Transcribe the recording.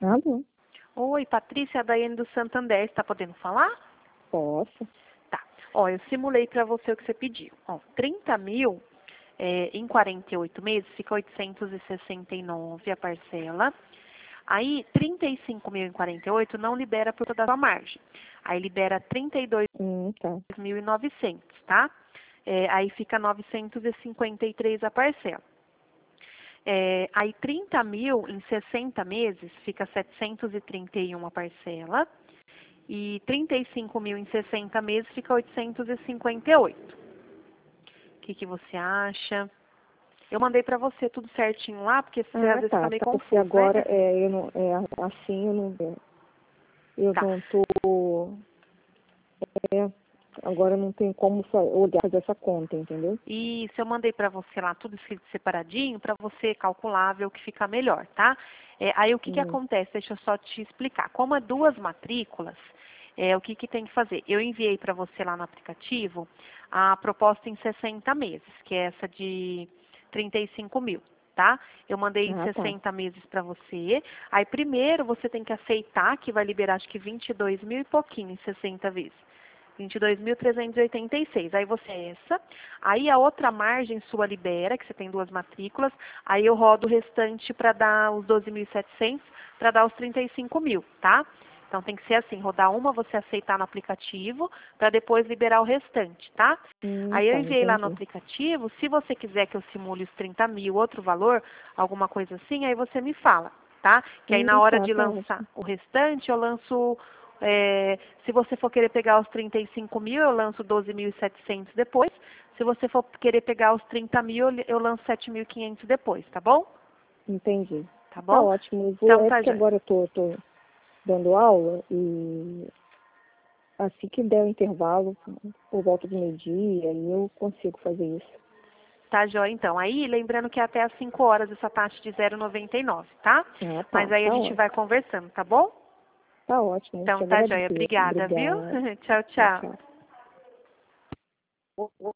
Alô? Oi, Patrícia, a Daiane do Santander. Está podendo falar? Posso. Tá. Ó, eu simulei para você o que você pediu. Ó, 30 mil em 48 meses fica 869 a parcela. Aí, 35 mil em 48 não libera por toda a sua margem. Aí libera Tá. 32.900, tá? Aí fica 953 a parcela. Aí 30 mil em 60 meses fica 731 a parcela. E 35 mil em 60 meses fica 858. O que você acha? Eu mandei pra você tudo certinho lá, porque você às vezes Tá. fica meio Porque confuso, agora né? eu não, assim eu Tá. não tô. É, agora eu não tenho como olhar fazer essa conta, entendeu? Isso, eu mandei pra você lá tudo escrito separadinho pra você calcular, ver o que fica melhor, tá? Aí o que Hum, acontece? Deixa eu só te explicar. Como é duas matrículas, o que tem que fazer? Eu enviei pra você lá no aplicativo a proposta em 60 meses, que é essa de 35 mil, tá? Eu mandei em tá. 60 meses pra você. Aí primeiro você tem que aceitar que vai liberar acho que 22 mil e pouquinho em 60 vezes. 22.386. Aí você essa. Aí a outra margem sua libera, que você tem duas matrículas. Aí eu rodo o restante para dar os 12.700, para dar os 35 mil, tá? Então tem que ser assim, rodar uma, você aceitar no aplicativo, para depois liberar o restante, tá? Aí eu Tá, enviei lá no entendi. aplicativo, se você quiser que eu simule os 30 mil, outro valor, alguma coisa assim, aí você me fala, tá? Que aí na hora de Tá lançar ótimo. o restante, eu lanço se você for querer pegar os 35 mil, eu lanço 12.700 depois. Se você for querer pegar os 30 mil, eu lanço 7.500 depois, tá bom? Entendi. Tá Tá bom? ótimo. Então É tá, porque joia. agora eu tô dando aula e assim que der o intervalo, por volta do meio-dia, aí eu consigo fazer isso. Tá, joia, então. Aí, lembrando que é até às 5 horas essa taxa de 0,99, tá? Mas aí a Tá gente ótimo. vai conversando, tá bom? Tá ótimo. Eu te Então tá, joia. agradeço. Obrigada, viu? Obrigada. Tchau, Tchau, tchau. tchau.